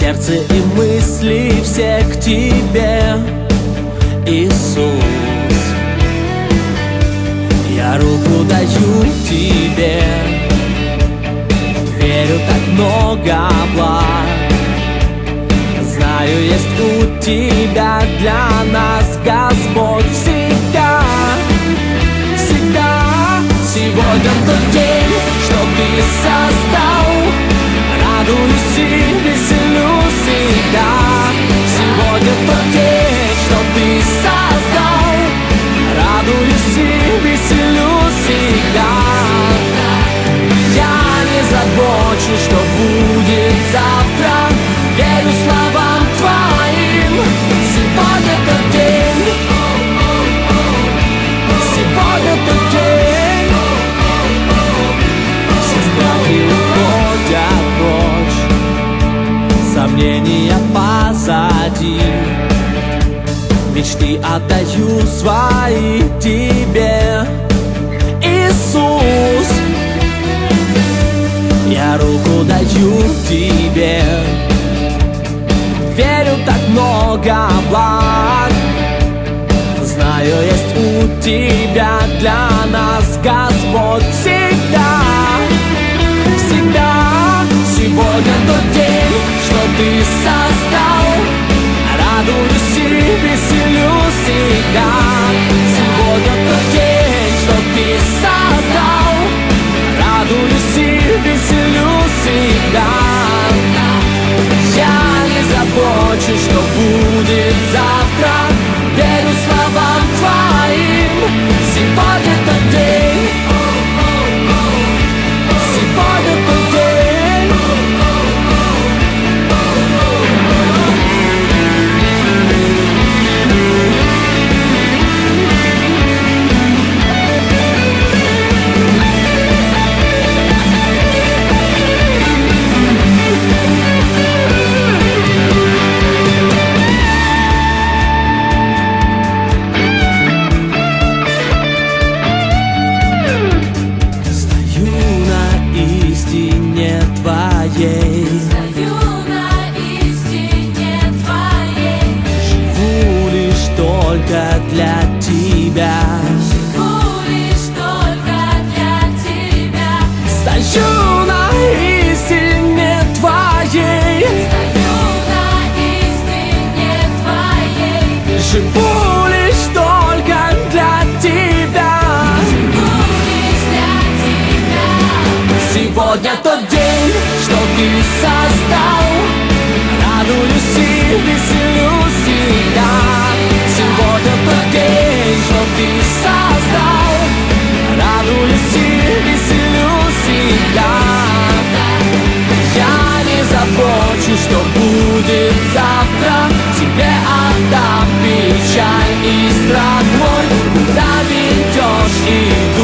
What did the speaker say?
сердце и мысли все к тебе, Иисус. Я руку даю тебе, верю, так много благ. Знаю, есть у тебя для нас, Господь, всегда, всегда. Сегодня тот день, что ты создал, радуюсь и веселюсь всегда. Сегодня тот день, что ты создал, радуюсь и веселюсь всегда. Я не забочусь, что будет завтра, верю словам твоим. Сегодня тот день, сегодня тот день. Все страхи уходят прочь, сомнения позади. Мечты отдаю свои тебе, Иисус. Я руку даю тебе, верю, так много благ. Знаю, есть у тебя для нас, Господь, всегда, всегда. Сегодня тот день, что ты создал, радуюсь и веселюсь всегда. Сегодня тот день, что ты создал, радуюсь и веселюсь всегда. Я не забочусь, что будет завтра, верю словам твоим. Сегодня тот день, сегодня тот день. Стою на истине твоей, живу лишь только для тебя, живу лишь только для тебя. стою на истине твоей, Стою на истине твоей, живу лишь только для тебя. живу лишь для тебя. Сегодня тот день, что ты создал, радуюсь и веселюсь всегда. Сегодня тот день, что ты создал, радуюсь и веселюсь всегда. Я не забочусь, что будет завтра, тебе отдам печаль и страх мой. Куда ведешь и